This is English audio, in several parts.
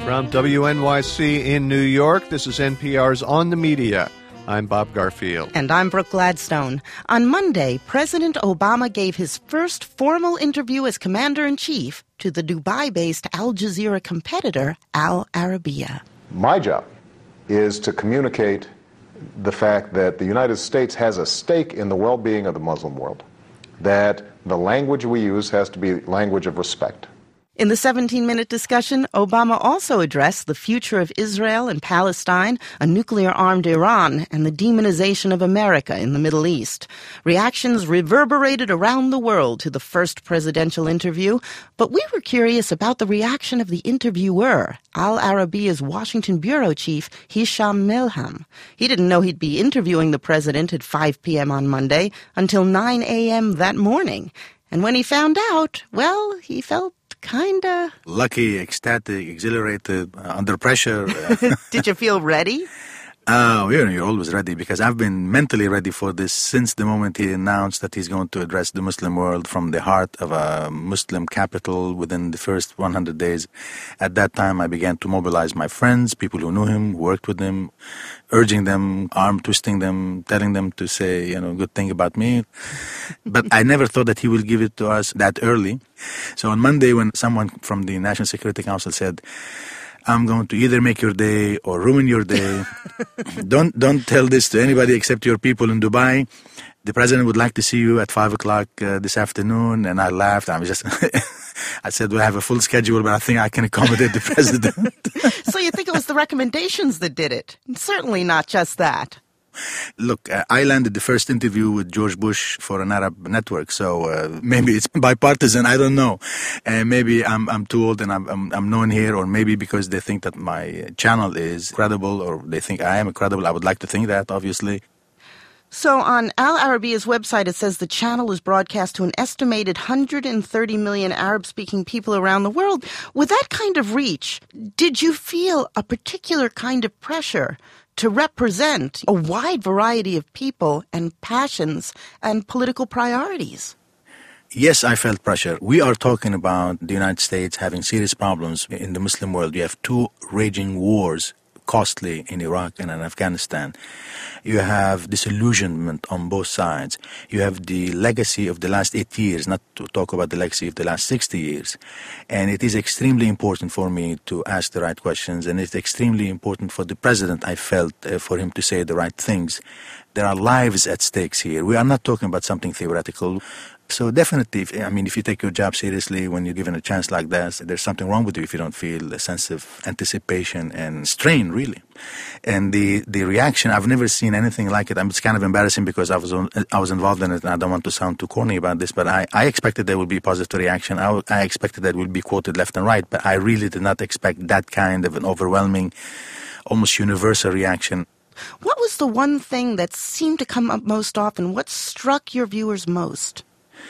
From WNYC in New York, this is NPR's On the Media. I'm Bob Garfield. And I'm Brooke Gladstone. On Monday, President Obama gave his first formal interview as Commander-in-Chief to the Dubai-based Al Jazeera competitor, Al Arabiya. My job is to communicate the fact that the United States has a stake in the well-being of the Muslim world, that the language we use has to be language of respect. In the 17-minute discussion, Obama also addressed the future of Israel and Palestine, a nuclear-armed Iran, and the demonization of America in the Middle East. Reactions reverberated around the world to the first presidential interview, but we were curious about the reaction of the interviewer, Al Arabiya's Washington bureau chief, Hisham Milham. He didn't know he'd be interviewing the president at 5 p.m. on Monday until 9 a.m. that morning. And when he found out, well, he felt kinda lucky, ecstatic, exhilarated, under pressure. Did you feel ready? You're always ready, because I've been mentally ready for this since the moment he announced that he's going to address the Muslim world from the heart of a Muslim capital within the first 100 days. At that time, I began to mobilize my friends, people who knew him, worked with him, urging them, arm twisting them, telling them to say, good thing about me. But I never thought that he would give it to us that early. So on Monday, when someone from the National Security Council said, I'm going to either make your day or ruin your day. Don't tell this to anybody except your people in Dubai. The president would like to see you at 5 o'clock this afternoon. And I laughed. I said, I have a full schedule, but I think I can accommodate the president. So you think it was the recommendations that did it? Certainly not just that. Look, I landed the first interview with George Bush for an Arab network, so maybe it's bipartisan. I don't know. Maybe I'm too old and I'm known here, or maybe because they think that my channel is credible, or they think I am credible. I would like to think that, obviously. So on Al Arabiya's website, it says the channel is broadcast to an estimated 130 million Arab-speaking people around the world. With that kind of reach, did you feel a particular kind of pressure to represent a wide variety of people and passions and political priorities? Yes, I felt pressure. We are talking about the United States having serious problems in the Muslim world. You have two raging wars, costly, in Iraq and in Afghanistan. You have disillusionment on both sides. You have the legacy of the last 8 years, not to talk about the legacy of the last 60 years. And it is extremely important for me to ask the right questions, and it's extremely important for the president, I felt, for him to say the right things. There are lives at stakes here. We are not talking about something theoretical. So definitely, if you take your job seriously when you're given a chance like that, there's something wrong with you if you don't feel a sense of anticipation and strain, really. And the reaction, I've never seen anything like it. It's kind of embarrassing because I was involved in it, and I don't want to sound too corny about this, but I expected there would be positive reaction. I expected that it would be quoted left and right, but I really did not expect that kind of an overwhelming, almost universal reaction. What was the one thing that seemed to come up most often? What struck your viewers most?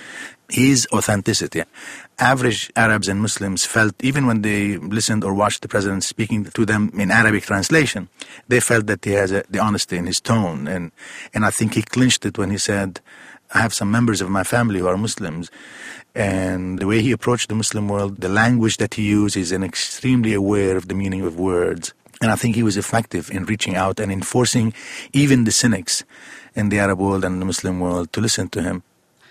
His authenticity. Average Arabs and Muslims felt, even when they listened or watched the president speaking to them in Arabic translation, they felt that he has the honesty in his tone. And I think he clinched it when he said, I have some members of my family who are Muslims. And the way he approached the Muslim world, the language that he used, is extremely aware of the meaning of words. And I think he was effective in reaching out and enforcing even the cynics in the Arab world and the Muslim world to listen to him.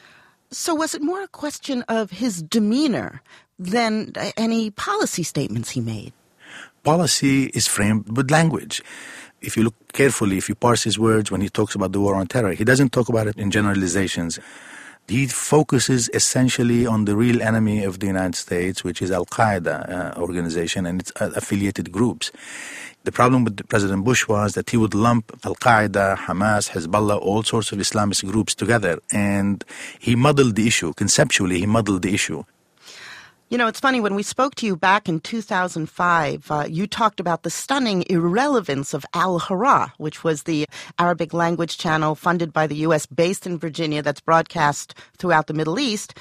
So was it more a question of his demeanor than any policy statements he made? Policy is framed with language. If you look carefully, if you parse his words when he talks about the war on terror, he doesn't talk about it in generalizations. He focuses essentially on the real enemy of the United States, which is Al-Qaeda organization and its affiliated groups. The problem with President Bush was that he would lump Al-Qaeda, Hamas, Hezbollah, all sorts of Islamist groups together. And he muddled the issue. Conceptually, he muddled the issue. It's funny, when we spoke to you back in 2005, you talked about the stunning irrelevance of Al-Hara, which was the Arabic language channel funded by the U.S. based in Virginia that's broadcast throughout the Middle East.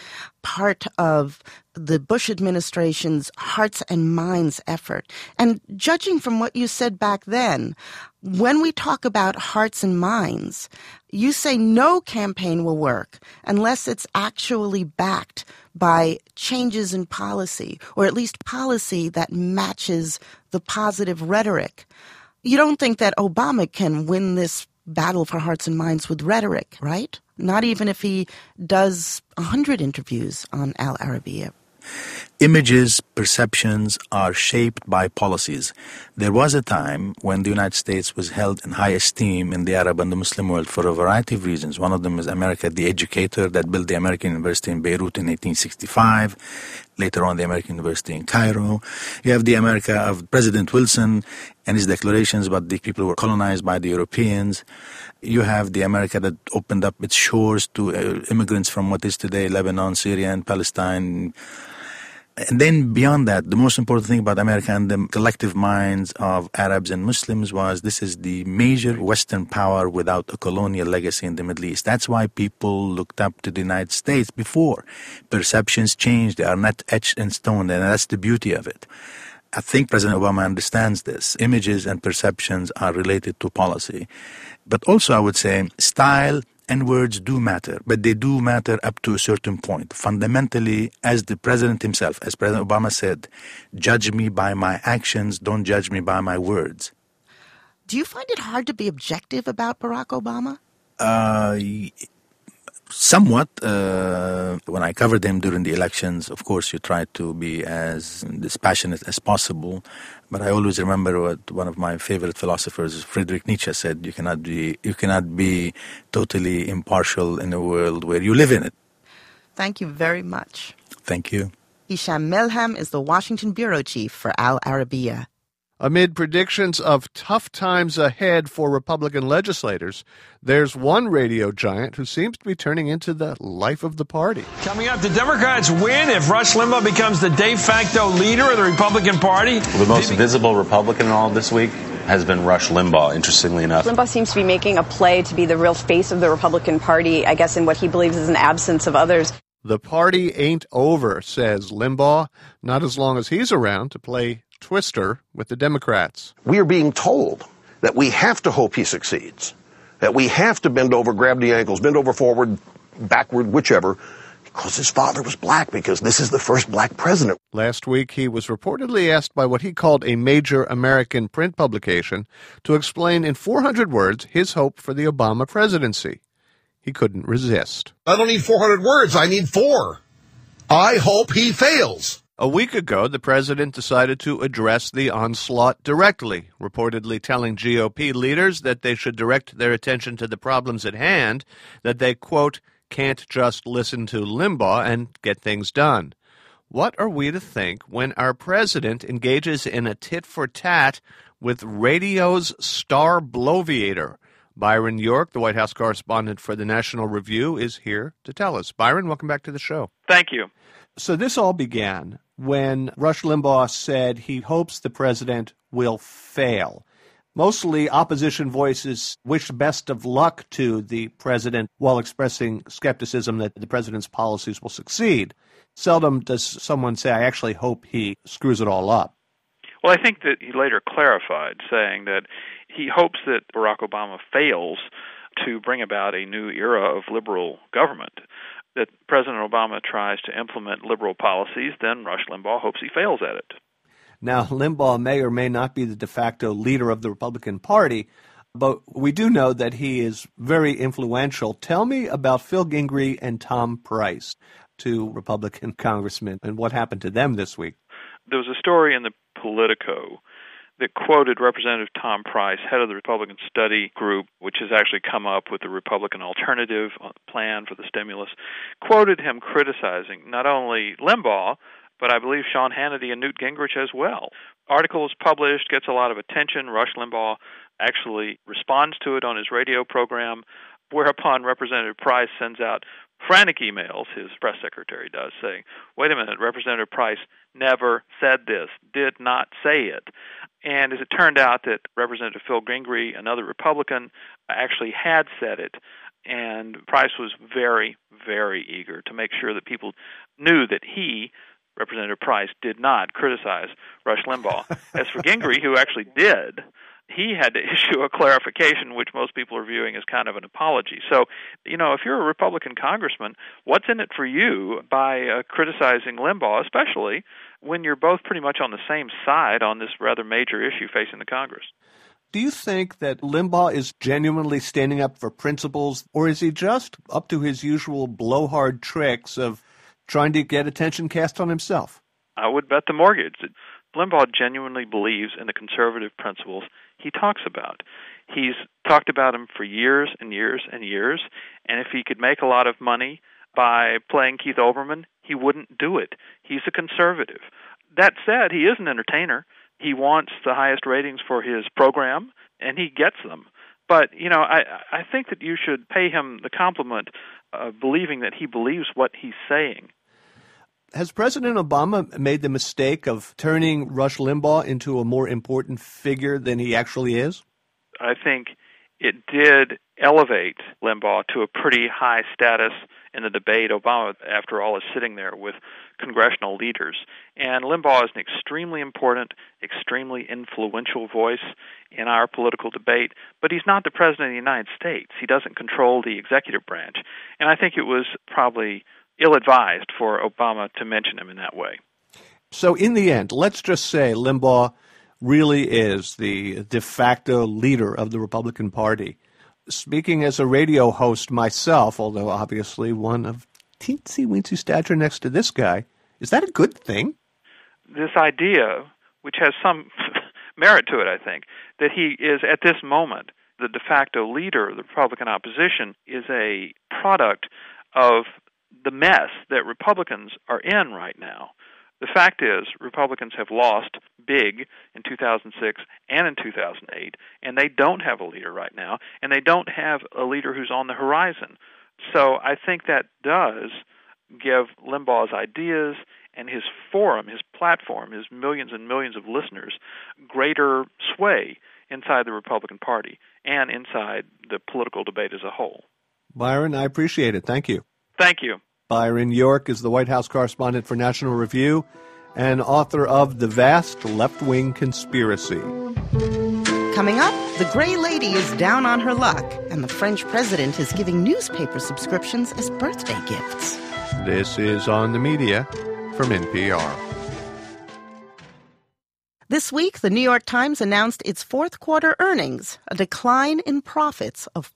part of the Bush administration's hearts and minds effort. And judging from what you said back then, when we talk about hearts and minds, you say no campaign will work unless it's actually backed by changes in policy, or at least policy that matches the positive rhetoric. You don't think that Obama can win this battle for hearts and minds with rhetoric, right? Not even if he does 100 interviews on Al Arabiya. Images, perceptions are shaped by policies. There was a time when the United States was held in high esteem in the Arab and the Muslim world for a variety of reasons. One of them is America, the educator that built the American University in Beirut in 1865. Later on, the American University in Cairo. You have the America of President Wilson and his declarations about the people who were colonized by the Europeans. You have the America that opened up its shores to immigrants from what is today Lebanon, Syria, and Palestine. And then beyond that, the most important thing about America and the collective minds of Arabs and Muslims was this is the major Western power without a colonial legacy in the Middle East. That's why people looked up to the United States before. Perceptions changed. They are not etched in stone, and that's the beauty of it. I think President Obama understands this. Images and perceptions are related to policy. But also, I would say, style and words do matter, but they do matter up to a certain point. Fundamentally, as the president himself, as President Obama said, judge me by my actions, don't judge me by my words. Do you find it hard to be objective about Barack Obama? Somewhat. When I covered him during the elections, of course, you try to be as dispassionate as possible. But I always remember what one of my favorite philosophers, Friedrich Nietzsche, said: "You cannot be totally impartial in a world where you live in it." Thank you very much. Thank you. Hisham Melhem is the Washington bureau chief for Al Arabiya. Amid predictions of tough times ahead for Republican legislators, there's one radio giant who seems to be turning into the life of the party. Coming up, the Democrats win if Rush Limbaugh becomes the de facto leader of the Republican Party. Well, the most visible Republican in all of this week has been Rush Limbaugh, interestingly enough. Limbaugh seems to be making a play to be the real face of the Republican Party, I guess in what he believes is an absence of others. The party ain't over, says Limbaugh, not as long as he's around to play Twister with the Democrats. We are being told that we have to hope he succeeds, that we have to bend over, grab the ankles, bend over forward, backward, whichever, because his father was black, because this is the first black president. Last week, he was reportedly asked by what he called a major American print publication to explain in 400 words his hope for the Obama presidency. He couldn't resist. I don't need 400 words. I need 4. I hope he fails. A week ago, the president decided to address the onslaught directly, reportedly telling GOP leaders that they should direct their attention to the problems at hand, that they, quote, can't just listen to Limbaugh and get things done. What are we to think when our president engages in a tit-for-tat with radio's star bloviator? Byron York, the White House correspondent for the National Review, is here to tell us. Byron, welcome back to the show. Thank you. So this all began when Rush Limbaugh said he hopes the president will fail. Mostly opposition voices wished best of luck to the president while expressing skepticism that the president's policies will succeed. Seldom does someone say, I actually hope he screws it all up. Well, I think that he later clarified, saying that he hopes that Barack Obama fails to bring about a new era of liberal government. That President Obama tries to implement liberal policies, then Rush Limbaugh hopes he fails at it. Now, Limbaugh may or may not be the de facto leader of the Republican Party, but we do know that he is very influential. Tell me about Phil Gingrey and Tom Price, two Republican congressmen, and what happened to them this week. There was a story in the Politico that quoted Representative Tom Price, head of the Republican Study Group, which has actually come up with the Republican alternative plan for the stimulus, quoted him criticizing not only Limbaugh, but I believe Sean Hannity and Newt Gingrich as well. Article is published, gets a lot of attention. Rush Limbaugh actually responds to it on his radio program, whereupon Representative Price sends out frantic emails, his press secretary does, saying, wait a minute, Representative Price never said this, did not say it. And as it turned out that Representative Phil Gingrey, another Republican, actually had said it, and Price was very, very eager to make sure that people knew that he, Representative Price, did not criticize Rush Limbaugh. As for Gingrey, who actually did, he had to issue a clarification, which most people are viewing as kind of an apology. So, if you're a Republican congressman, what's in it for you by criticizing Limbaugh, especially when you're both pretty much on the same side on this rather major issue facing the Congress? Do you think that Limbaugh is genuinely standing up for principles, or is he just up to his usual blowhard tricks of trying to get attention cast on himself? I would bet the mortgage that Limbaugh genuinely believes in the conservative principles he talks about. He's talked about them for years and years and years, and if he could make a lot of money by playing Keith Olbermann, he wouldn't do it. He's a conservative. That said, he is an entertainer. He wants the highest ratings for his program, and he gets them. But, I think that you should pay him the compliment of believing that he believes what he's saying. Has President Obama made the mistake of turning Rush Limbaugh into a more important figure than he actually is? I think it did elevate Limbaugh to a pretty high status in the debate. Obama, after all, is sitting there with congressional leaders. And Limbaugh is an extremely important, extremely influential voice in our political debate, but he's not the President of the United States. He doesn't control the executive branch. And I think it was probably ill-advised for Obama to mention him in that way. So in the end, let's just say Limbaugh really is the de facto leader of the Republican Party. Speaking as a radio host myself, although obviously one of teensy-weensy stature next to this guy, is that a good thing? This idea, which has some merit to it, I think, that he is at this moment the de facto leader of the Republican opposition is a product of the mess that Republicans are in right now. The fact is, Republicans have lost big in 2006 and in 2008, and they don't have a leader right now, and they don't have a leader who's on the horizon. So I think that does give Limbaugh's ideas and his forum, his platform, his millions and millions of listeners, greater sway inside the Republican Party and inside the political debate as a whole. Byron, I appreciate it. Thank you. Thank you. Byron York is the White House correspondent for National Review and author of The Vast Left-Wing Conspiracy. Coming up, the Gray Lady is down on her luck, and the French president is giving newspaper subscriptions as birthday gifts. This is On the Media from NPR. This week, the New York Times announced its fourth quarter earnings, a decline in profits of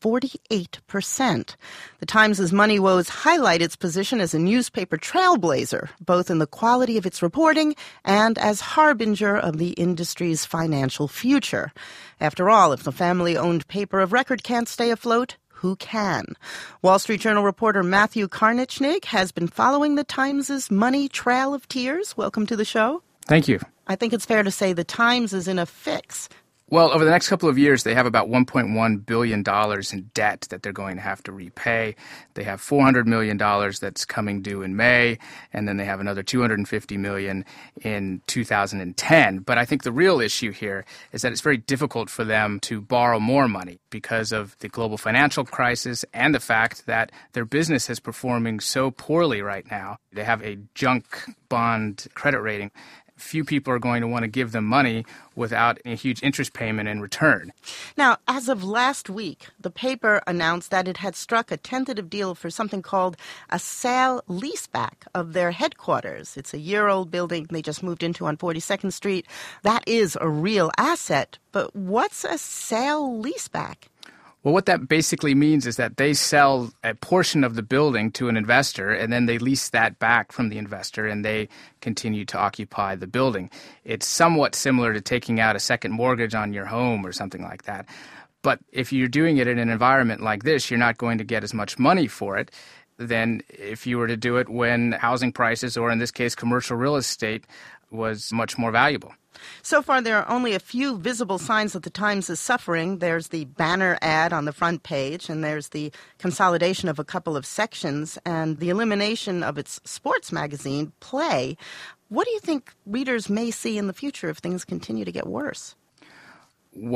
48%. The Times' money woes highlight its position as a newspaper trailblazer, both in the quality of its reporting and as harbinger of the industry's financial future. After all, if the family-owned paper of record can't stay afloat, who can? Wall Street Journal reporter Matthew Karnichnig has been following the Times' money trail of tears. Welcome to the show. Thank you. I think it's fair to say the Times is in a fix. Well, over the next couple of years, they have about $1.1 billion in debt that they're going to have to repay. They have $400 million that's coming due in May, and then they have another $250 million in 2010. But I think the real issue here is that it's very difficult for them to borrow more money because of the global financial crisis and the fact that their business is performing so poorly right now. They have a junk bond credit rating. Few people are going to want to give them money without a huge interest payment in return. Now, as of last week, the paper announced that it had struck a tentative deal for something called a sale-leaseback of their headquarters. It's a year-old building they just moved into on 42nd Street. That is a real asset. But what's a sale-leaseback? Well, what that basically means is that they sell a portion of the building to an investor, and then they lease that back from the investor, and they continue to occupy the building. It's somewhat similar to taking out a second mortgage on your home or something like that. But if you're doing it in an environment like this, you're not going to get as much money for it than if you were to do it when housing prices, or in this case, commercial real estate, was much more valuable. So far, there are only a few visible signs that the Times is suffering. There's the banner ad on the front page, and there's the consolidation of a couple of sections, and the elimination of its sports magazine, Play. What do you think readers may see in the future if things continue to get worse? What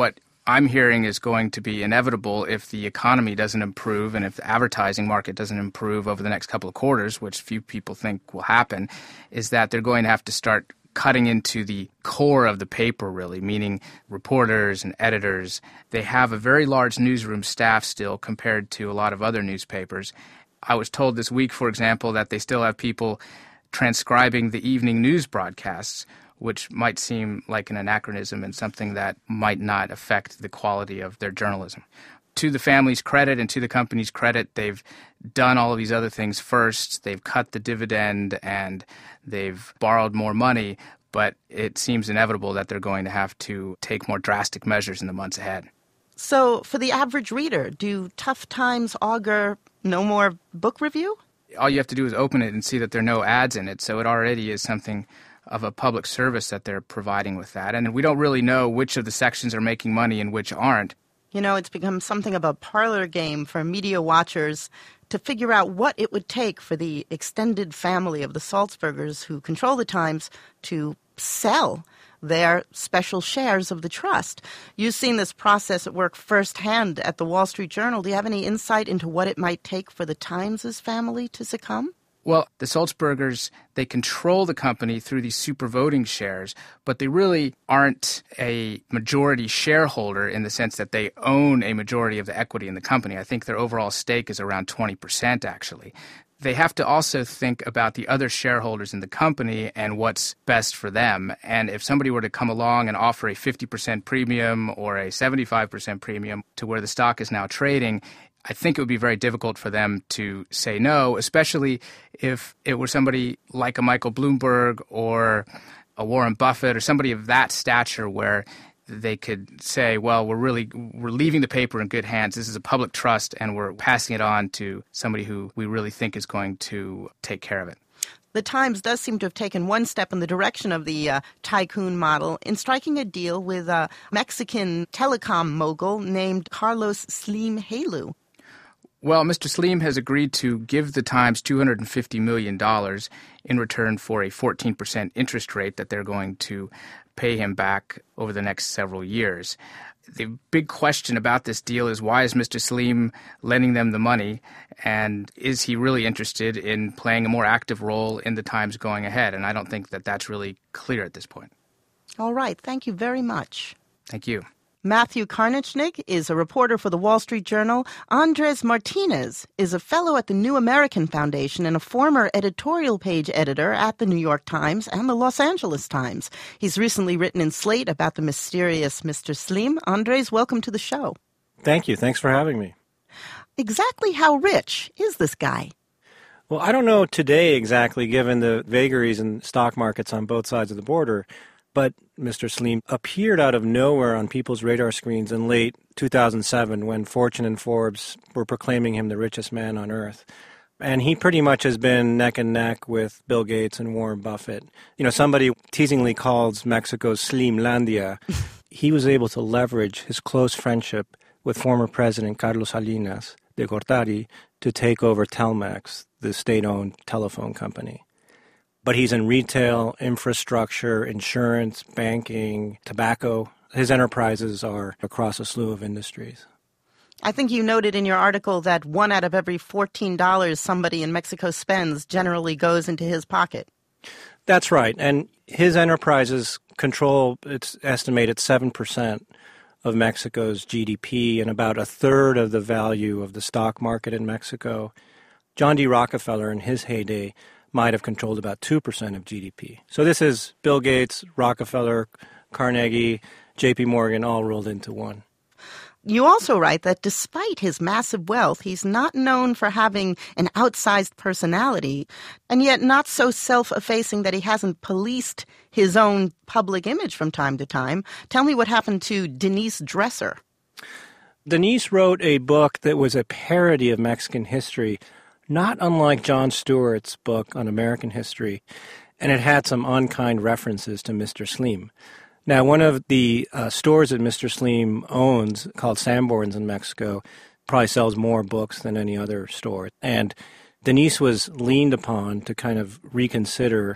I'm hearing is going to be inevitable if the economy doesn't improve and if the advertising market doesn't improve over the next couple of quarters, which few people think will happen, is that they're going to have to start cutting into the core of the paper, really, meaning reporters and editors. They have a very large newsroom staff still compared to a lot of other newspapers. I was told this week, for example, that they still have people transcribing the evening news broadcasts, which might seem like an anachronism and something that might not affect the quality of their journalism. To the family's credit and to the company's credit, they've done all of these other things first. They've cut the dividend and they've borrowed more money, but it seems inevitable that they're going to have to take more drastic measures in the months ahead. So for the average reader, do tough times augur no more book review? All you have to do is open it and see that there are no ads in it, so it already is something of a public service that they're providing with that. And we don't really know which of the sections are making money and which aren't. You know, it's become something of a parlor game for media watchers to figure out what it would take for the extended family of the Salzburgers who control the Times to sell their special shares of the trust. You've seen this process at work firsthand at the Wall Street Journal. Do you have any insight into what it might take for the Times' family to succumb? Well, the Salzburgers, they control the company through these super voting shares, but they really aren't a majority shareholder in the sense that they own a majority of the equity in the company. I think their overall stake is around 20%, actually. They have to also think about the other shareholders in the company and what's best for them. And if somebody were to come along and offer a 50% premium or a 75% premium to where the stock is now trading, I think it would be very difficult for them to say no, especially if it were somebody like a Michael Bloomberg or a Warren Buffett or somebody of that stature where they could say, well, we're leaving the paper in good hands. This is a public trust, and we're passing it on to somebody who we really think is going to take care of it. The Times does seem to have taken one step in the direction of the tycoon model in striking a deal with a Mexican telecom mogul named Carlos Slim Helú. Well, Mr. Slim has agreed to give the Times $250 million in return for a 14% interest rate that they're going to pay him back over the next several years. The big question about this deal is, why is Mr. Slim lending them the money, and is he really interested in playing a more active role in the Times going ahead? And I don't think that that's really clear at this point. All right. Thank you very much. Thank you. Matthew Karnichnik is a reporter for the Wall Street Journal. Andres Martinez is a fellow at the New American Foundation and a former editorial page editor at the New York Times and the Los Angeles Times. He's recently written in Slate about the mysterious Mr. Slim. Andres, welcome to the show. Thank you. Thanks for having me. Exactly how rich is this guy? Well, I don't know today exactly, given the vagaries in stock markets on both sides of the border. But Mr. Slim appeared out of nowhere on people's radar screens in late 2007 when Fortune and Forbes were proclaiming him the richest man on earth. And he pretty much has been neck and neck with Bill Gates and Warren Buffett. You know, somebody teasingly calls Mexico Slimlandia. He was able to leverage his close friendship with former President Carlos Salinas de Gortari to take over Telmex, the state-owned telephone company. But he's in retail, infrastructure, insurance, banking, tobacco. His enterprises are across a slew of industries. I think you noted in your article that 1 out of every $14 somebody in Mexico spends generally goes into his pocket. That's right. And his enterprises control, it's estimated, 7% of Mexico's GDP and about a third of the value of the stock market in Mexico. John D. Rockefeller, in his heyday, might have controlled about 2% of GDP. So this is Bill Gates, Rockefeller, Carnegie, J.P. Morgan, all rolled into one. You also write that despite his massive wealth, he's not known for having an outsized personality, and yet not so self-effacing that he hasn't policed his own public image from time to time. Tell me what happened to Denise Dresser. Denise wrote a book that was a parody of Mexican history, not unlike Jon Stewart's book on American history, and it had some unkind references to Mr. Slim. Now, one of the stores that Mr. Slim owns, called Sanborns in Mexico, probably sells more books than any other store. And Denise was leaned upon to kind of reconsider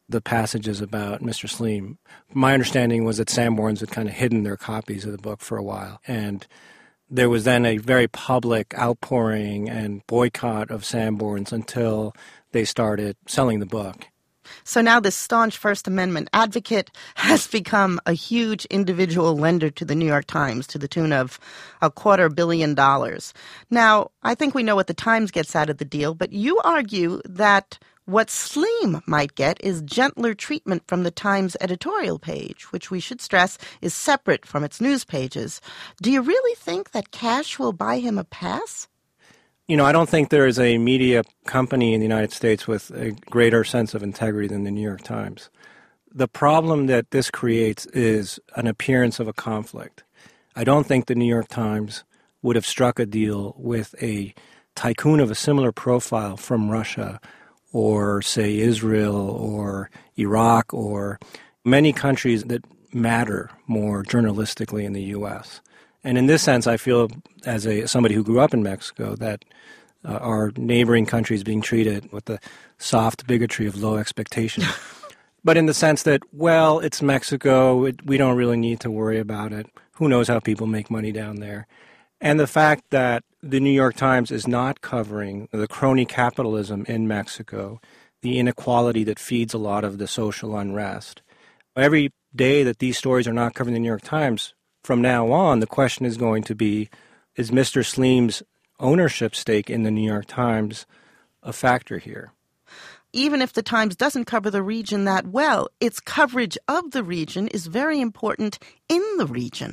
the passages about Mr. Saleem. My understanding was that Sanborns had kind of hidden their copies of the book for a while, and there was then a very public outpouring and boycott of Sanborns until they started selling the book. So now this staunch First Amendment advocate has become a huge individual lender to the New York Times to the tune of $250 million. Now, I think we know what the Times gets out of the deal, but you argue that what Saleem might get is gentler treatment from the Times editorial page, which we should stress is separate from its news pages. Do you really think that cash will buy him a pass? You know, I don't think there is a media company in the United States with a greater sense of integrity than the New York Times. The problem that this creates is an appearance of a conflict. I don't think the New York Times would have struck a deal with a tycoon of a similar profile from Russia or, say, Israel or Iraq or many countries that matter more journalistically in the U.S. And in this sense, I feel, as somebody who grew up in Mexico, that our neighboring countries being treated with the soft bigotry of low expectations. But in the sense that, well, it's Mexico, we don't really need to worry about it. Who knows how people make money down there? And the fact that the New York Times is not covering the crony capitalism in Mexico, the inequality that feeds a lot of the social unrest. Every day that these stories are not covered in the New York Times, from now on, the question is going to be, is Mr. Saleem's ownership stake in the New York Times a factor here? Even if the Times doesn't cover the region that well, its coverage of the region is very important in the region.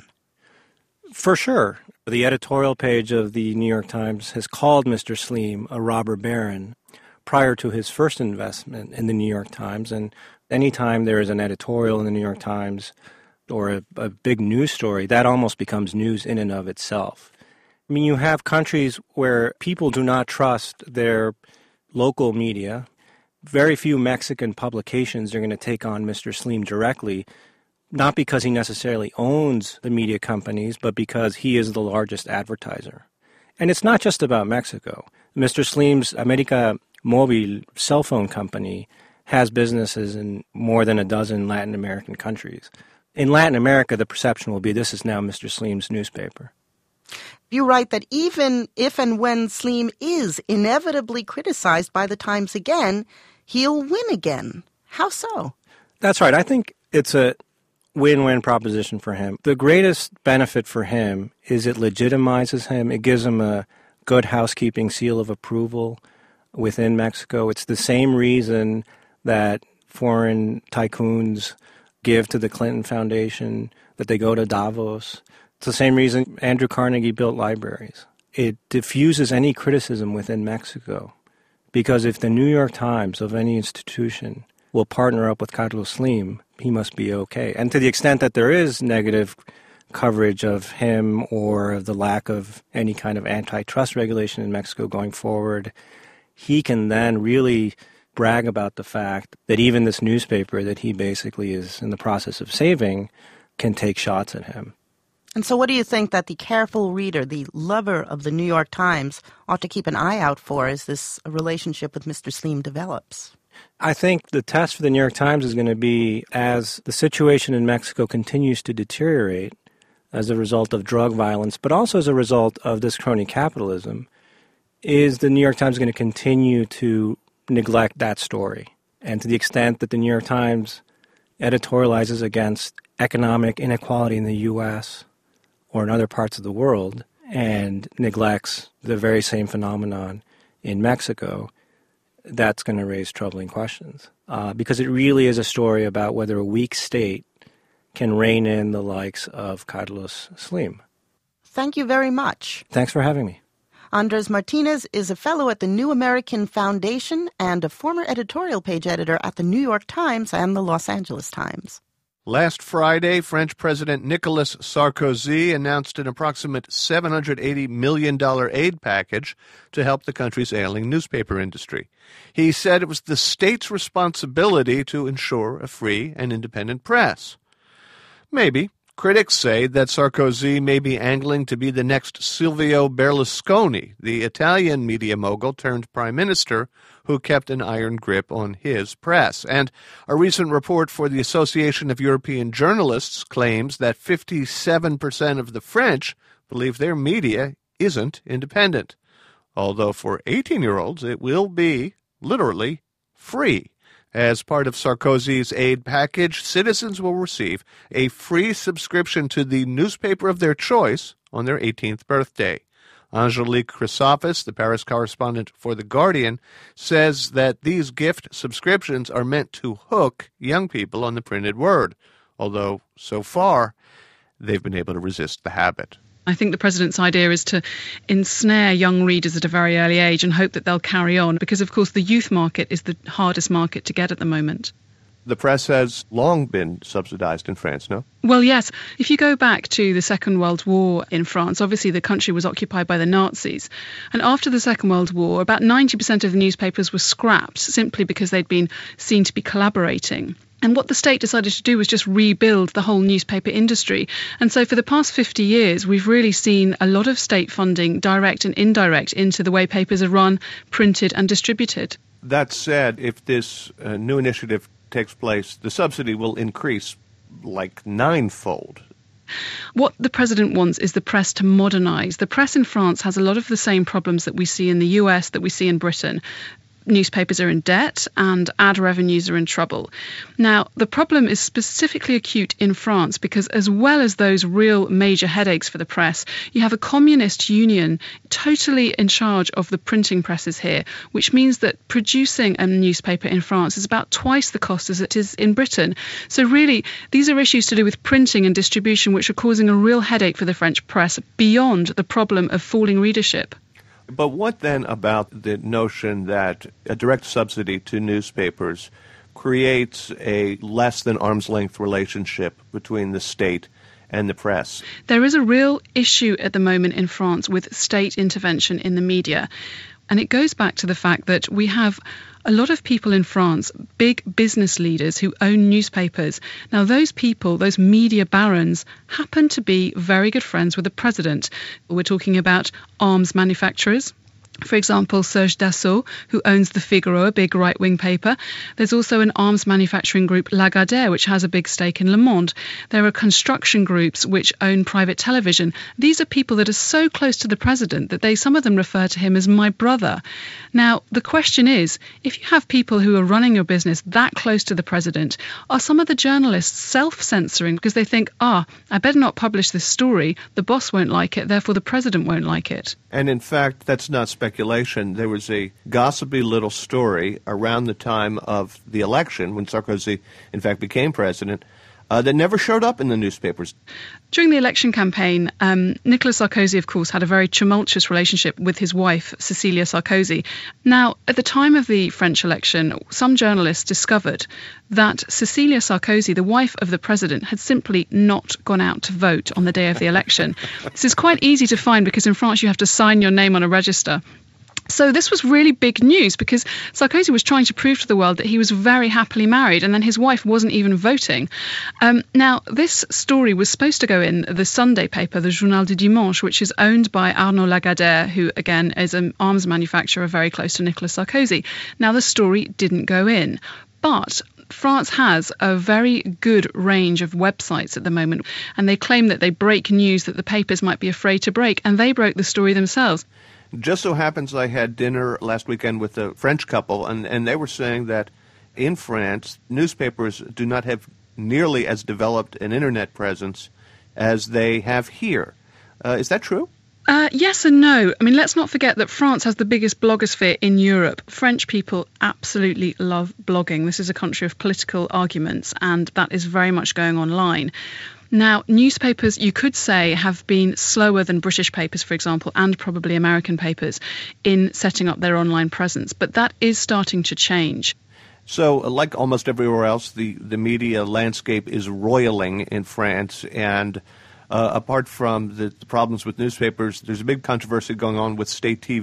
For sure. The editorial page of the New York Times has called Mr. Saleem a robber baron prior to his first investment in the New York Times. And anytime there is an editorial in the New York Times or a big news story, that almost becomes news in and of itself. I mean, you have countries where people do not trust their local media. Very few Mexican publications are going to take on Mr. Saleem directly, not because he necessarily owns the media companies, but because he is the largest advertiser. And it's not just about Mexico. Mr. Saleem's America Móvil cell phone company has businesses in more than a dozen Latin American countries. In Latin America, the perception will be this is now Mr. Saleem's newspaper. You write that even if and when Saleem is inevitably criticized by the Times again, he'll win again. How so? That's right. I think it's a win-win proposition for him. The greatest benefit for him is it legitimizes him. It gives him a good housekeeping seal of approval within Mexico. It's the same reason that foreign tycoons give to the Clinton Foundation, that they go to Davos. It's the same reason Andrew Carnegie built libraries. It diffuses any criticism within Mexico, because if the New York Times of any institution will partner up with Carlos Saleem, he must be okay. And to the extent that there is negative coverage of him or the lack of any kind of antitrust regulation in Mexico going forward, he can then really brag about the fact that even this newspaper that he basically is in the process of saving can take shots at him. And so what do you think that the careful reader, the lover of the New York Times, ought to keep an eye out for as this relationship with Mr. Saleem develops? I think the test for the New York Times is going to be, as the situation in Mexico continues to deteriorate as a result of drug violence, but also as a result of this crony capitalism, is the New York Times going to continue to neglect that story? And to the extent that the New York Times editorializes against economic inequality in the U.S. or in other parts of the world and neglects the very same phenomenon in Mexico, that's going to raise troubling questions. Because it really is a story about whether a weak state can rein in the likes of Carlos Saleem. Thank you very much. Thanks for having me. Andres Martinez is a fellow at the New American Foundation and a former editorial page editor at the New York Times and the Los Angeles Times. Last Friday, French President Nicolas Sarkozy announced an approximate $780 million aid package to help the country's ailing newspaper industry. He said it was the state's responsibility to ensure a free and independent press. Maybe, Critics say that Sarkozy may be angling to be the next Silvio Berlusconi, the Italian media mogul turned prime minister who kept an iron grip on his press. And a recent report for the Association of European Journalists claims that 57% of the French believe their media isn't independent. Although for 18-year-olds, it will be, literally, free. As part of Sarkozy's aid package, citizens will receive a free subscription to the newspaper of their choice on their 18th birthday. Angelique Chrysopis, the Paris correspondent for The Guardian, says that these gift subscriptions are meant to hook young people on the printed word, although so far they've been able to resist the habit. I think the president's idea is to ensnare young readers at a very early age and hope that they'll carry on because, of course, the youth market is the hardest market to get at the moment. The press has long been subsidized in France, no? Well, yes. If you go back to the Second World War in France, obviously the country was occupied by the Nazis. And after the Second World War, about 90% of the newspapers were scrapped simply because they'd been seen to be collaborating. And what the state decided to do was just rebuild the whole newspaper industry. And so for the past 50 years, we've really seen a lot of state funding, direct and indirect, into the way papers are run, printed and distributed. That said, if this new initiative takes place, the subsidy will increase like ninefold. What the president wants is the press to modernise. The press in France has a lot of the same problems that we see in the US, that we see in Britain. Newspapers are in debt and ad revenues are in trouble. Now, the problem is specifically acute in France because as well as those real major headaches for the press, you have a communist union totally in charge of the printing presses here, which means that producing a newspaper in France is about twice the cost as it is in Britain. So really, these are issues to do with printing and distribution which are causing a real headache for the French press beyond the problem of falling readership. But what then about the notion that a direct subsidy to newspapers creates a less than arm's length relationship between the state and the press? There is a real issue at the moment in France with state intervention in the media. And it goes back to the fact that we have a lot of people in France, big business leaders who own newspapers. Now, those people, those media barons, happen to be very good friends with the president. We're talking about arms manufacturers. For example, Serge Dassault, who owns the Figaro, a big right-wing paper. There's also an arms manufacturing group, Lagardère, which has a big stake in Le Monde. There are construction groups which own private television. These are people that are so close to the president that some of them refer to him as my brother. Now, the question is, if you have people who are running your business that close to the president, are some of the journalists self-censoring because they think, I better not publish this story, the boss won't like it, therefore the president won't like it? And in fact, that's not speculation. There was a gossipy little story around the time of the election, when Sarkozy, in fact, became president, that never showed up in the newspapers. During the election campaign, Nicolas Sarkozy, of course, had a very tumultuous relationship with his wife, Cecilia Sarkozy. Now, at the time of the French election, some journalists discovered that Cecilia Sarkozy, the wife of the president, had simply not gone out to vote on the day of the election. This is quite easy to find because in France you have to sign your name on a register. So this was really big news because Sarkozy was trying to prove to the world that he was very happily married and then his wife wasn't even voting. Now, this story was supposed to go in the Sunday paper, the Journal du Dimanche, which is owned by Arnaud Lagardère, who, again, is an arms manufacturer very close to Nicolas Sarkozy. Now, the story didn't go in. But France has a very good range of websites at the moment, and they claim that they break news that the papers might be afraid to break, and they broke the story themselves. Just so happens I had dinner last weekend with a French couple, and they were saying that in France, newspapers do not have nearly as developed an internet presence as they have here. Is that true? Yes and no. I mean, let's not forget that France has the biggest blogosphere in Europe. French people absolutely love blogging. This is a country of political arguments, and that is very much going online. Now, newspapers, you could say, have been slower than British papers, for example, and probably American papers in setting up their online presence. But that is starting to change. So, like almost everywhere else, the media landscape is roiling in France. And apart from the problems with newspapers, there's a big controversy going on with state TV.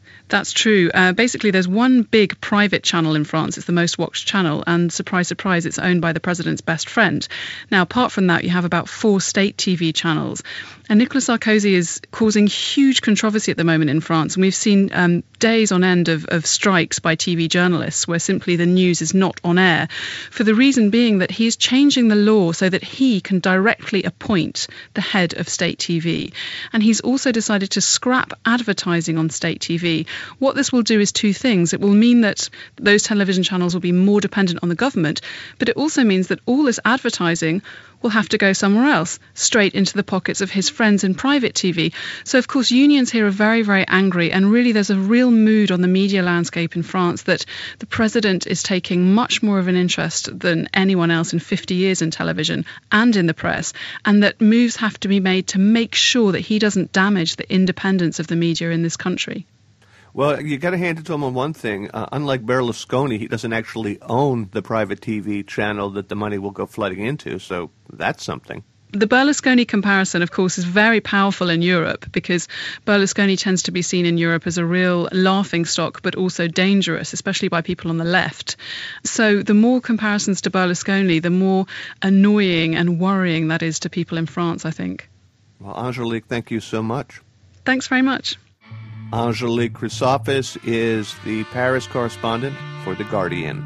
That's true. Basically, there's one big private channel in France. It's the most watched channel. And surprise, surprise, it's owned by the president's best friend. Now, apart from that, you have about 4 state TV channels. And Nicolas Sarkozy is causing huge controversy at the moment in France. And we've seen days on end of strikes by TV journalists where simply the news is not on air, for the reason being that he's changing the law so that he can directly appoint the head of state TV. And he's also decided to scrap advertising on state TV. What this will do is 2 things. It will mean that those television channels will be more dependent on the government, but it also means that all this advertising will have to go somewhere else, straight into the pockets of his friends in private TV. So, of course, unions here are very, very angry, and really there's a real mood on the media landscape in France that the president is taking much more of an interest than anyone else in 50 years in television and in the press, and that moves have to be made to make sure that he doesn't damage the independence of the media in this country. Well, you got to hand it to him on one thing. Unlike Berlusconi, he doesn't actually own the private TV channel that the money will go flooding into, so that's something. The Berlusconi comparison, of course, is very powerful in Europe because Berlusconi tends to be seen in Europe as a real laughingstock, but also dangerous, especially by people on the left. So the more comparisons to Berlusconi, the more annoying and worrying that is to people in France, I think. Well, Angelique, thank you so much. Thanks very much. Angelique Chrysopis is the Paris correspondent for The Guardian.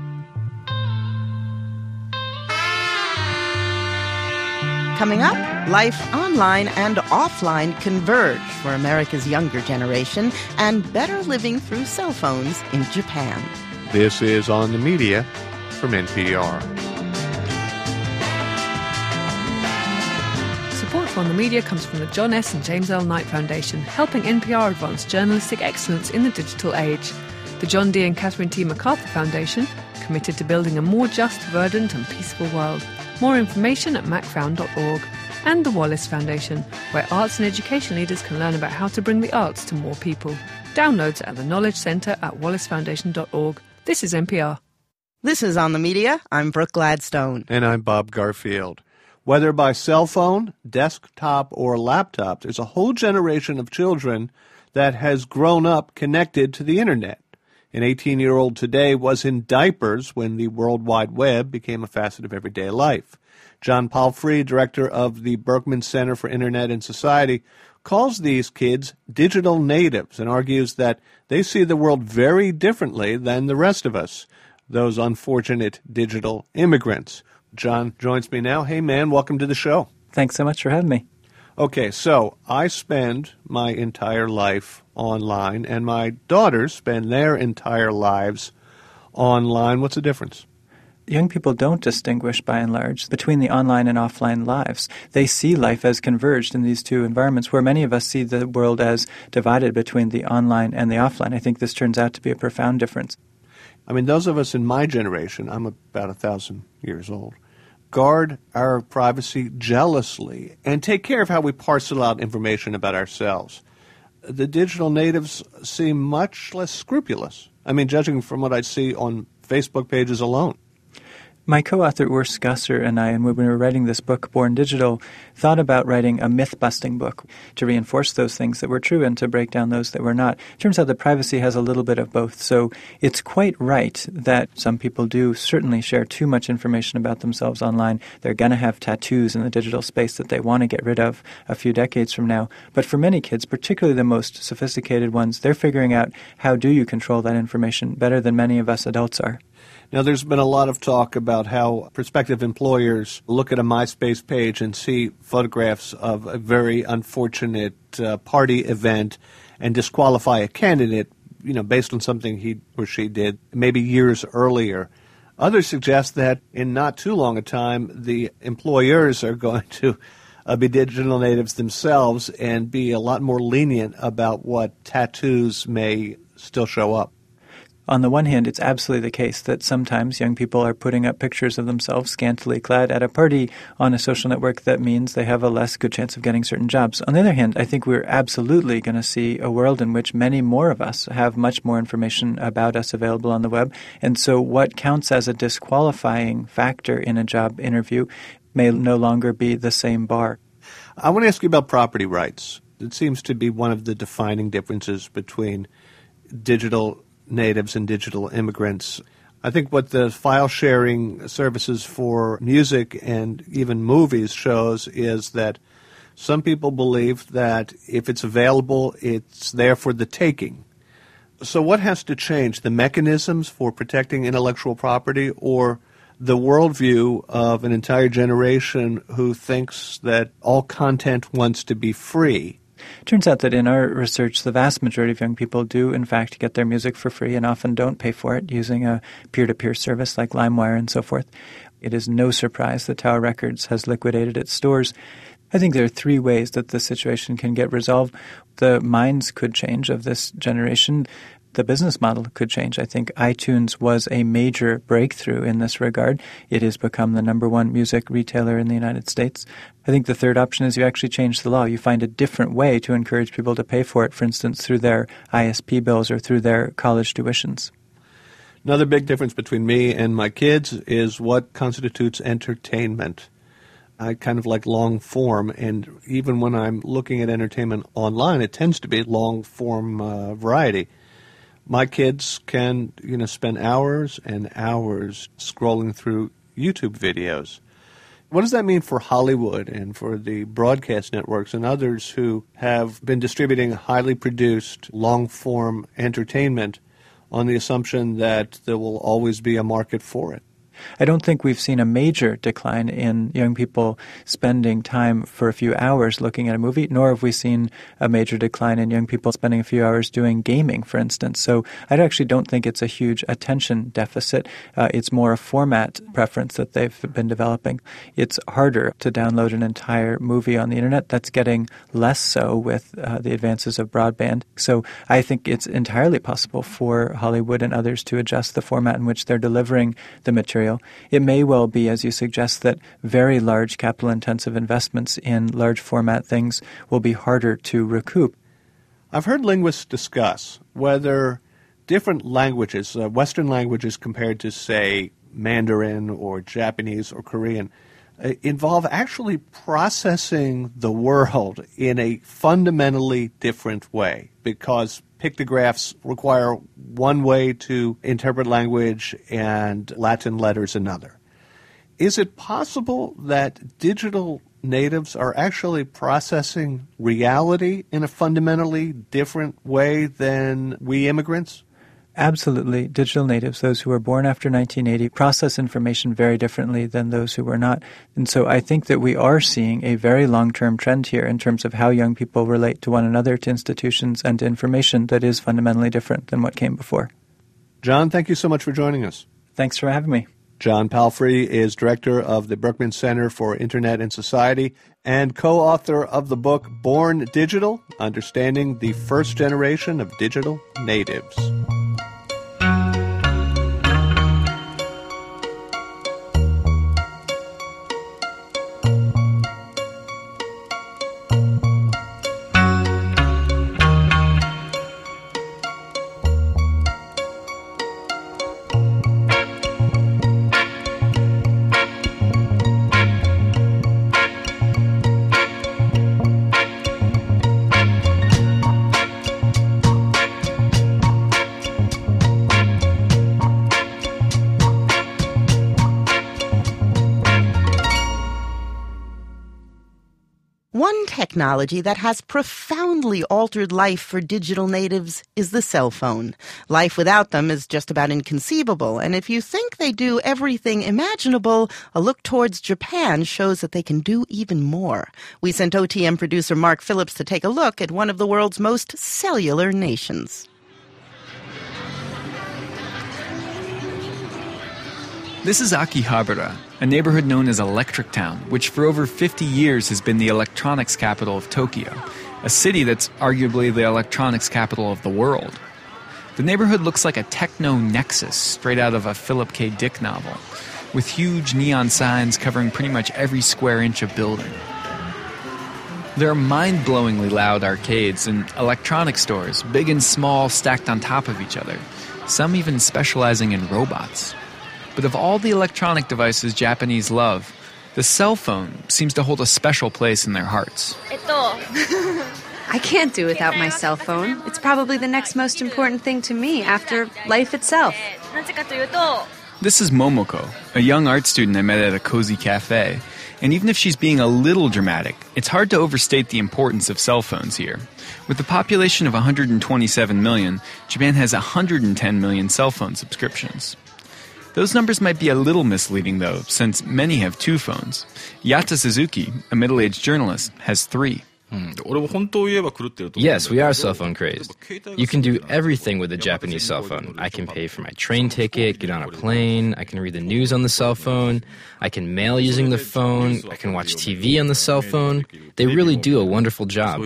Coming up, life online and offline converge for America's younger generation and better living through cell phones in Japan. This is On the Media from NPR. Support for On the Media comes from the John S. and James L. Knight Foundation, helping NPR advance journalistic excellence in the digital age. The John D. and Catherine T. MacArthur Foundation, committed to building a more just, verdant and peaceful world. More information at macfound.org. And the Wallace Foundation, where arts and education leaders can learn about how to bring the arts to more people. Downloads at the Knowledge Centre at wallacefoundation.org. This is NPR. This is On the Media. I'm Brooke Gladstone. And I'm Bob Garfield. Whether by cell phone, desktop, or laptop, there's a whole generation of children that has grown up connected to the Internet. An 18-year-old today was in diapers when the World Wide Web became a facet of everyday life. John Palfrey, director of the Berkman Center for Internet and Society, calls these kids digital natives and argues that they see the world very differently than the rest of us, those unfortunate digital immigrants. John joins me now. Hey, man, welcome to the show. Thanks so much for having me. Okay, so I spend my entire life online, and my daughters spend their entire lives online. What's the difference? Young people don't distinguish, by and large, between the online and offline lives. They see life as converged in these two environments, where many of us see the world as divided between the online and the offline. I think this turns out to be a profound difference. I mean, those of us in my generation, I'm about 1,000 years old, guard our privacy jealously and take care of how we parcel out information about ourselves. The digital natives seem much less scrupulous. I mean, judging from what I see on Facebook pages alone. My co-author Urs Gasser and I, and when we were writing this book, Born Digital, thought about writing a myth-busting book to reinforce those things that were true and to break down those that were not. Turns out that privacy has a little bit of both, so it's quite right that some people do certainly share too much information about themselves online. They're going to have tattoos in the digital space that they want to get rid of a few decades from now. But for many kids, particularly the most sophisticated ones, they're figuring out how do you control that information better than many of us adults are. Now, there's been a lot of talk about how prospective employers look at a MySpace page and see photographs of a very unfortunate party event and disqualify a candidate, based on something he or she did maybe years earlier. Others suggest that in not too long a time, the employers are going to be digital natives themselves and be a lot more lenient about what tattoos may still show up. On the one hand, it's absolutely the case that sometimes young people are putting up pictures of themselves scantily clad at a party on a social network that means they have a less good chance of getting certain jobs. On the other hand, I think we're absolutely going to see a world in which many more of us have much more information about us available on the web. And so what counts as a disqualifying factor in a job interview may no longer be the same bar. I want to ask you about property rights. It seems to be one of the defining differences between digital natives and digital immigrants. I think what the file sharing services for music and even movies shows is that some people believe that if it's available, it's there for the taking. So what has to change? The mechanisms for protecting intellectual property, or the worldview of an entire generation who thinks that all content wants to be free? It turns out that in our research, the vast majority of young people do, in fact, get their music for free and often don't pay for it using a peer-to-peer service like LimeWire and so forth. It is no surprise that Tower Records has liquidated its stores. I think there are three ways that the situation can get resolved. The minds could change of this generation. The business model could change. I think iTunes was a major breakthrough in this regard. It has become the number one music retailer in the United States. I think the third option is you actually change the law. You find a different way to encourage people to pay for it, for instance, through their ISP bills or through their college tuitions. Another big difference between me and my kids is what constitutes entertainment. I kind of like long form, and even when I'm looking at entertainment online, it tends to be long form variety. My kids can, spend hours and hours scrolling through YouTube videos. What does that mean for Hollywood and for the broadcast networks and others who have been distributing highly produced, long-form entertainment on the assumption that there will always be a market for it? I don't think we've seen a major decline in young people spending time for a few hours looking at a movie, nor have we seen a major decline in young people spending a few hours doing gaming, for instance. So I actually don't think it's a huge attention deficit. It's more a format preference that they've been developing. It's harder to download an entire movie on the internet. That's getting less so with the advances of broadband. So I think it's entirely possible for Hollywood and others to adjust the format in which they're delivering the material. It may well be, as you suggest, that very large capital-intensive investments in large format things will be harder to recoup. I've heard linguists discuss whether different languages, Western languages compared to, say, Mandarin or Japanese or Korean, involve actually processing the world in a fundamentally different way, because pictographs require one way to interpret language and Latin letters another. Is it possible that digital natives are actually processing reality in a fundamentally different way than we immigrants? Absolutely. Digital natives, those who were born after 1980, process information very differently than those who were not. And so I think that we are seeing a very long-term trend here in terms of how young people relate to one another, to institutions, and to information that is fundamentally different than what came before. John, thank you so much for joining us. Thanks for having me. John Palfrey is director of the Berkman Center for Internet and Society and co-author of the book Born Digital: Understanding the First Generation of Digital Natives. One technology that has profoundly altered life for digital natives is the cell phone. Life without them is just about inconceivable, and if you think they do everything imaginable, a look towards Japan shows that they can do even more. We sent OTM producer Mark Phillips to take a look at one of the world's most cellular nations. This is Akihabara, a neighborhood known as Electric Town, which for over 50 years has been the electronics capital of Tokyo, a city that's arguably the electronics capital of the world. The neighborhood looks like a techno nexus straight out of a Philip K. Dick novel, with huge neon signs covering pretty much every square inch of building. There are mind-blowingly loud arcades and electronic stores, big and small, stacked on top of each other, some even specializing in robots. But of all the electronic devices Japanese love, the cell phone seems to hold a special place in their hearts. I can't do without my cell phone. It's probably the next most important thing to me after life itself. This is Momoko, a young art student I met at a cozy cafe. And even if she's being a little dramatic, it's hard to overstate the importance of cell phones here. With a population of 127 million, Japan has 110 million cell phone subscriptions. Those numbers might be a little misleading, though, since many have 2 phones. Yata Suzuki, a middle-aged journalist, has 3. Yes, we are cell phone crazed. You can do everything with a Japanese cell phone. I can pay for my train ticket, get on a plane, I can read the news on the cell phone, I can mail using the phone, I can watch TV on the cell phone. They really do a wonderful job.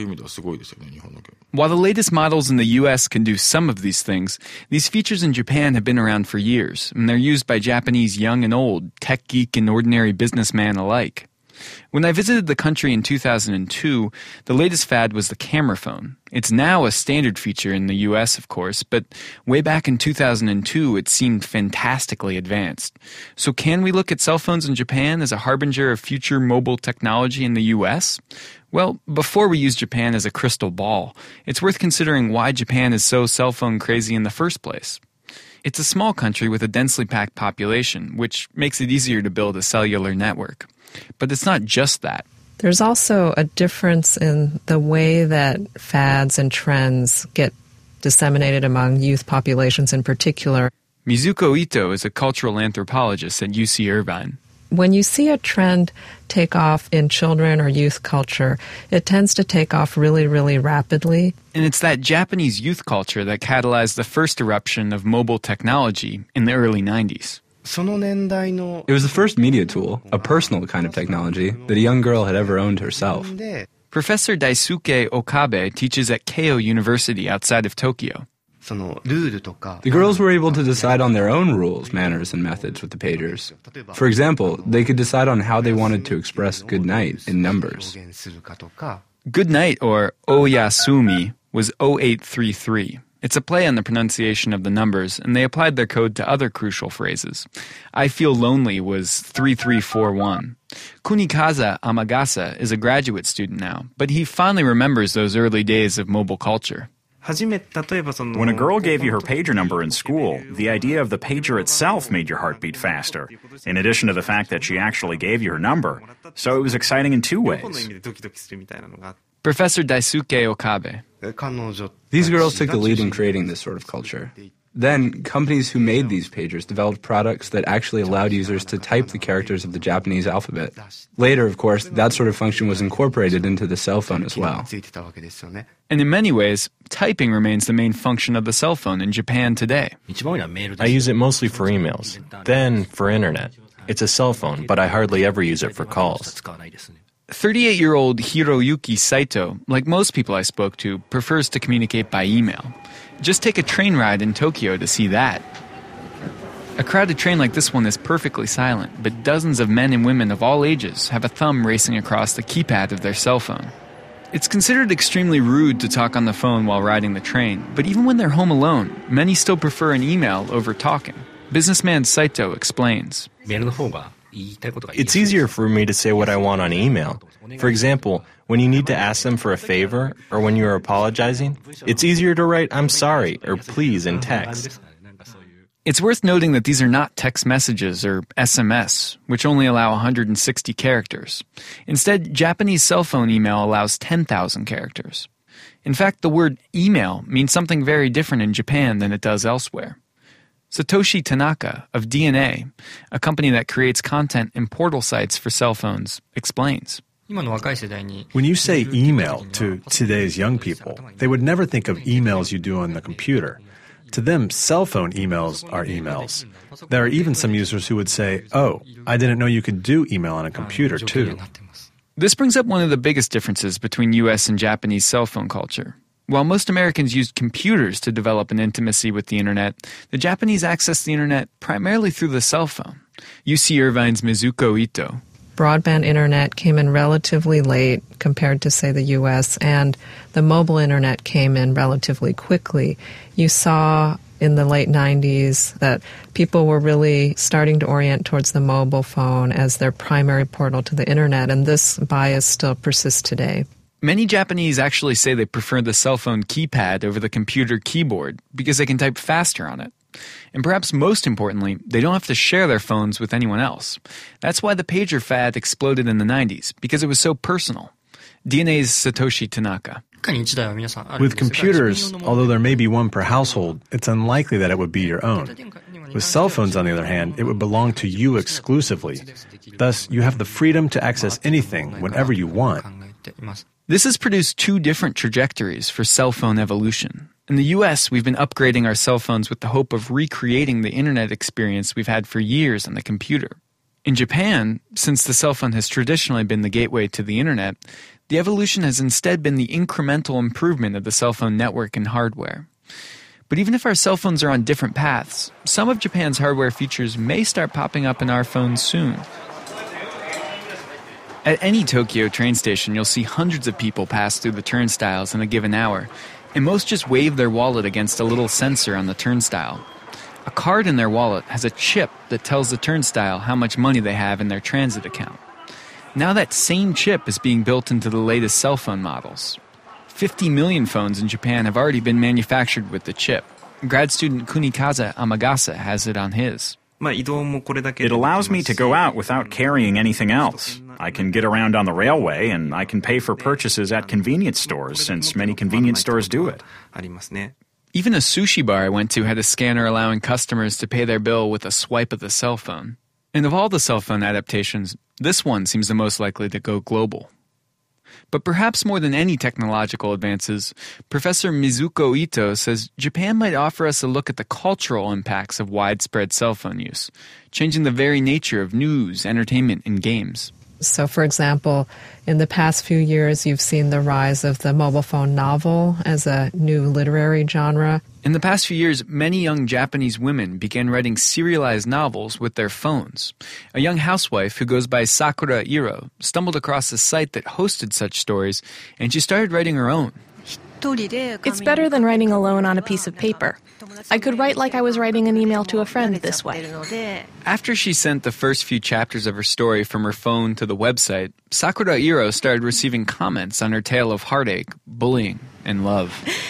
While the latest models in the US can do some of these things, these features in Japan have been around for years, and they're used by Japanese young and old, tech geek and ordinary businessman alike. When I visited the country in 2002, the latest fad was the camera phone. It's now a standard feature in the US, of course, but way back in 2002, it seemed fantastically advanced. So can we look at cell phones in Japan as a harbinger of future mobile technology in the US? Well, before we use Japan as a crystal ball, it's worth considering why Japan is so cell phone crazy in the first place. It's a small country with a densely packed population, which makes it easier to build a cellular network. But it's not just that. There's also a difference in the way that fads and trends get disseminated among youth populations in particular. Mizuko Ito is a cultural anthropologist at UC Irvine. When you see a trend take off in children or youth culture, it tends to take off really, really rapidly. And it's that Japanese youth culture that catalyzed the first eruption of mobile technology in the early 90s. It was the first media tool, a personal kind of technology, that a young girl had ever owned herself. Professor Daisuke Okabe teaches at Keio University outside of Tokyo. The girls were able to decide on their own rules, manners, and methods with the pagers. For example, they could decide on how they wanted to express good night in numbers. Good night, or oyasumi, was 0833. It's a play on the pronunciation of the numbers, and they applied their code to other crucial phrases. I feel lonely was 3341. Kunikaza Amagasa is a graduate student now, but he fondly remembers those early days of mobile culture. When a girl gave you her pager number in school, the idea of the pager itself made your heart beat faster, in addition to the fact that she actually gave you her number. So it was exciting in 2 ways. Professor Daisuke Okabe. These girls took the lead in creating this sort of culture. Then, companies who made these pagers developed products that actually allowed users to type the characters of the Japanese alphabet. Later, of course, that sort of function was incorporated into the cell phone as well. And in many ways, typing remains the main function of the cell phone in Japan today. I use it mostly for emails, then for internet. It's a cell phone, but I hardly ever use it for calls. 38-year-old Hiroyuki Saito, like most people I spoke to, prefers to communicate by email. Just take a train ride in Tokyo to see that. A crowded train like this one is perfectly silent, but dozens of men and women of all ages have a thumb racing across the keypad of their cell phone. It's considered extremely rude to talk on the phone while riding the train, but even when they're home alone, many still prefer an email over talking. Businessman Saito explains. It's easier for me to say what I want on email. For example, when you need to ask them for a favor or when you're apologizing, it's easier to write "I'm sorry" or "please" in text. It's worth noting that these are not text messages or SMS, which only allow 160 characters. Instead, Japanese cell phone email allows 10,000 characters. In fact, the word email means something very different in Japan than it does elsewhere. Satoshi Tanaka of DNA, a company that creates content and portal sites for cell phones, explains. When you say email to today's young people, they would never think of emails you do on the computer. To them, cell phone emails are emails. There are even some users who would say, "Oh, I didn't know you could do email on a computer too." This brings up one of the biggest differences between US and Japanese cell phone culture. While most Americans used computers to develop an intimacy with the internet, the Japanese accessed the internet primarily through the cell phone. UC Irvine's Mizuko Ito. Broadband internet came in relatively late compared to, say, the U.S., and the mobile internet came in relatively quickly. You saw in the late 90s that people were really starting to orient towards the mobile phone as their primary portal to the internet, and this bias still persists today. Many Japanese actually say they prefer the cell phone keypad over the computer keyboard because they can type faster on it. And perhaps most importantly, they don't have to share their phones with anyone else. That's why the pager fad exploded in the 90s, because it was so personal. DNA's Satoshi Tanaka. With computers, although there may be one per household, it's unlikely that it would be your own. With cell phones, on the other hand, it would belong to you exclusively. Thus, you have the freedom to access anything whenever you want. This has produced two different trajectories for cell phone evolution. In the US, we've been upgrading our cell phones with the hope of recreating the internet experience we've had for years on the computer. In Japan, since the cell phone has traditionally been the gateway to the internet, the evolution has instead been the incremental improvement of the cell phone network and hardware. But even if our cell phones are on different paths, some of Japan's hardware features may start popping up in our phones soon. At any Tokyo train station, you'll see hundreds of people pass through the turnstiles in a given hour, and most just wave their wallet against a little sensor on the turnstile. A card in their wallet has a chip that tells the turnstile how much money they have in their transit account. Now that same chip is being built into the latest cell phone models. 50 million phones in Japan have already been manufactured with the chip. Grad student Kunikaze Amagasa has it on his. It allows me to go out without carrying anything else. I can get around on the railway, and I can pay for purchases at convenience stores, since many convenience stores do it. Even a sushi bar I went to had a scanner allowing customers to pay their bill with a swipe of the cell phone. And of all the cell phone adaptations, this one seems the most likely to go global. But perhaps more than any technological advances, Professor Mizuko Ito says Japan might offer us a look at the cultural impacts of widespread cell phone use, changing the very nature of news, entertainment, and games. So, for example, in the past few years, you've seen the rise of the mobile phone novel as a new literary genre. In the past few years, many young Japanese women began writing serialized novels with their phones. A young housewife who goes by Sakura Iro stumbled across a site that hosted such stories, and she started writing her own. It's better than writing alone on a piece of paper. I could write like I was writing an email to a friend this way. After she sent the first few chapters of her story from her phone to the website, Sakura Iro started receiving comments on her tale of heartache, bullying, and love.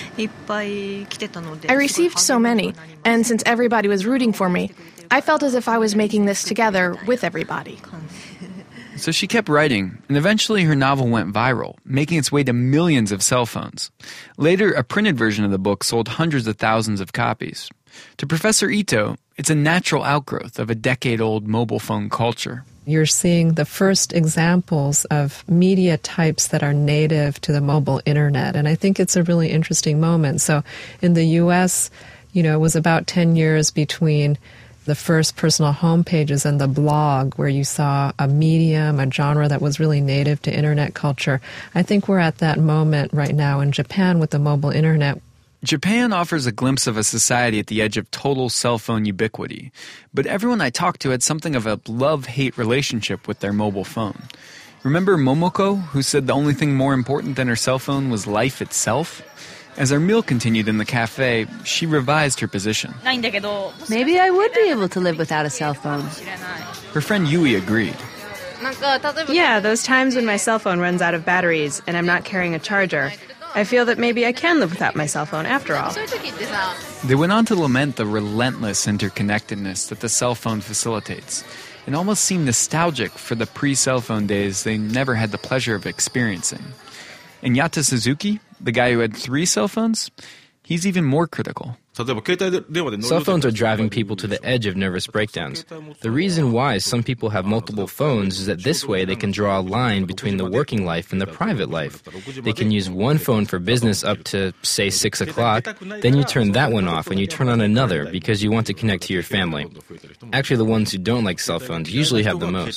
I received so many, and since everybody was rooting for me, I felt as if I was making this together with everybody. So she kept writing, and eventually her novel went viral, making its way to millions of cell phones. Later, a printed version of the book sold hundreds of thousands of copies. To Professor Ito, it's a natural outgrowth of a decade-old mobile phone culture. You're seeing the first examples of media types that are native to the mobile internet, and I think it's a really interesting moment. So in the U.S., it was about 10 years between the first personal home pages and the blog, where you saw a medium, a genre that was really native to internet culture. I think we're at that moment right now in Japan with the mobile internet. Japan offers a glimpse of a society at the edge of total cell phone ubiquity, but everyone I talked to had something of a love-hate relationship with their mobile phone. Remember Momoko, who said the only thing more important than her cell phone was life itself? As our meal continued in the cafe, she revised her position. Maybe I would be able to live without a cell phone. Her friend Yui agreed. Yeah, those times when my cell phone runs out of batteries and I'm not carrying a charger, I feel that maybe I can live without my cell phone after all. They went on to lament the relentless interconnectedness that the cell phone facilitates, and almost seemed nostalgic for the pre-cell phone days they never had the pleasure of experiencing. And Yata Suzuki, the guy who had 3 cell phones, he's even more critical. Cell phones are driving people to the edge of nervous breakdowns. The reason why some people have multiple phones is that this way they can draw a line between the working life and the private life. They can use one phone for business up to, say, 6 o'clock. Then you turn that one off and you turn on another because you want to connect to your family. Actually, the ones who don't like cell phones usually have the most.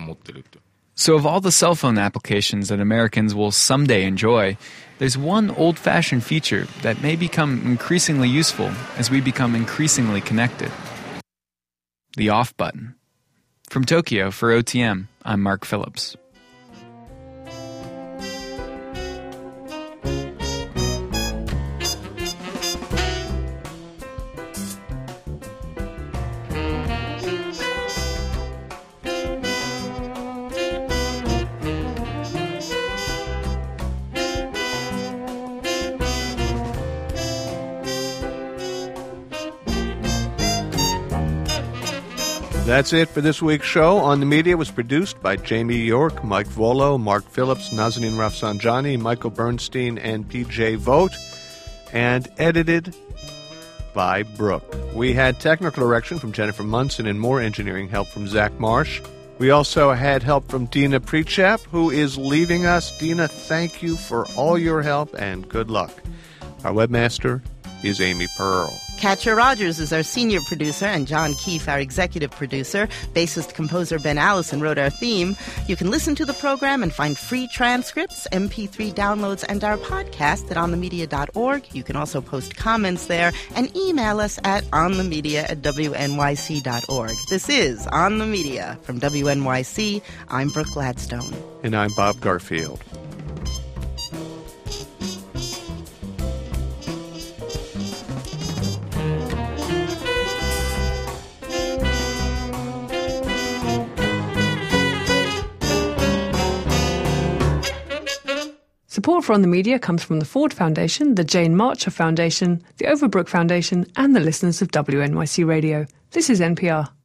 So of all the cell phone applications that Americans will someday enjoy, there's one old-fashioned feature that may become increasingly useful as we become increasingly connected. The off button. From Tokyo for OTM, I'm Mark Phillips. That's it for this week's show. On the Media was produced by Jamie York, Mike Volo, Mark Phillips, Nazanin Rafsanjani, Michael Bernstein, and PJ Vogt, and edited by Brooke. We had technical direction from Jennifer Munson and more engineering help from Zach Marsh. We also had help from Dina Pritchap, who is leaving us. Dina, thank you for all your help and good luck. Our webmaster is Amy Pearl. Katja Rogers is our senior producer, and John Keefe, our executive producer. Bassist-composer Ben Allison wrote our theme. You can listen to the program and find free transcripts, MP3 downloads, and our podcast at onthemedia.org. You can also post comments there and email us at onthemedia@wnyc.org. This is On the Media from WNYC. I'm Brooke Gladstone. And I'm Bob Garfield. Support for On the Media comes from the Ford Foundation, the Jane Marcher Foundation, the Overbrook Foundation, and the listeners of WNYC Radio. This is NPR.